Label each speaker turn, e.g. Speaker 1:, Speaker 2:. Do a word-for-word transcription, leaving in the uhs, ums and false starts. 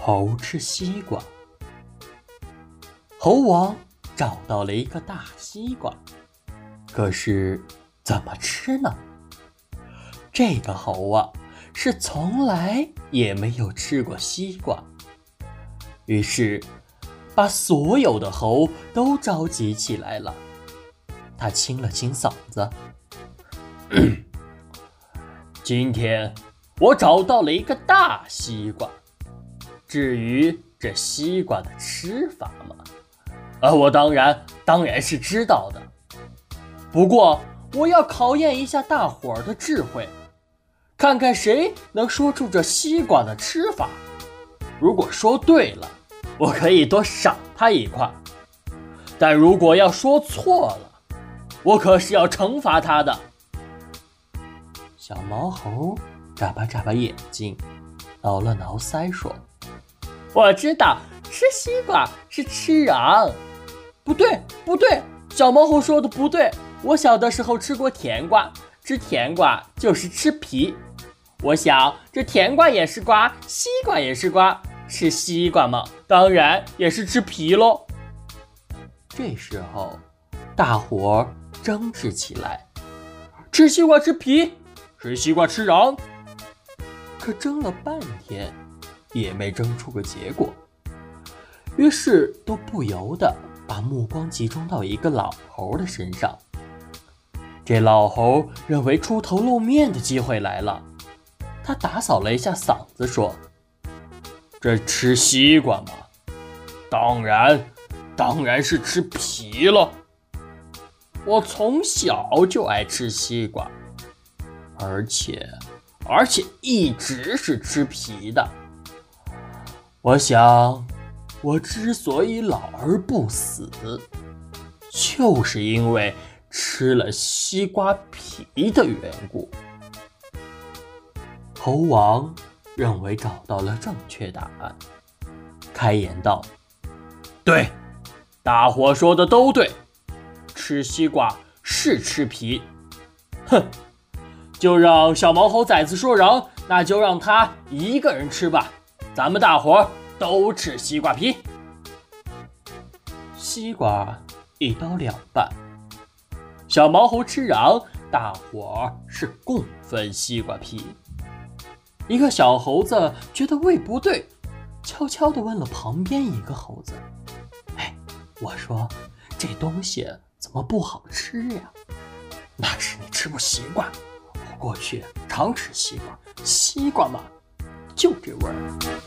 Speaker 1: 猴吃西瓜。猴王找到了一个大西瓜，可是怎么吃呢？这个猴啊，是从来也没有吃过西瓜，于是把所有的猴都召集起来了。他清了清嗓子，今天我找到了一个大西瓜，至于这西瓜的吃法嘛，呃，我当然当然是知道的。不过我要考验一下大伙儿的智慧，看看谁能说出这西瓜的吃法。如果说对了，我可以多赏他一块；但如果要说错了，我可是要惩罚他的。小毛猴眨巴眨巴眼睛，挠了挠腮，说：我知道，吃西瓜是吃瓤。不对不对，小毛猴说的不对，我小的时候吃过甜瓜，吃甜瓜就是吃皮。我想这甜瓜也是瓜，西瓜也是瓜，吃西瓜嘛，当然也是吃皮咯。这时候大伙儿争执起来，吃西瓜吃皮，吃西瓜吃瓤。可争了半天也没争出个结果，于是都不由得把目光集中到一个老猴的身上。这老猴认为出头露面的机会来了，他打扫了一下嗓子，说：这吃西瓜嘛，当然当然是吃皮了。我从小就爱吃西瓜，而且而且一直是吃皮的。我想我之所以老而不死，就是因为吃了西瓜皮的缘故。猴王认为找到了正确答案，开言道：对，大伙说的都对，吃西瓜是吃皮。哼，就让小毛猴崽子说瓤，那就让他一个人吃吧，咱们大伙都吃西瓜皮。西瓜一刀两半，小毛猴吃瓤，大伙是共分西瓜皮。一个小猴子觉得味不对，悄悄地问了旁边一个猴子：哎，我说这东西怎么不好吃呀？那是你吃过西瓜，我过去常吃西瓜，西瓜嘛就这味儿。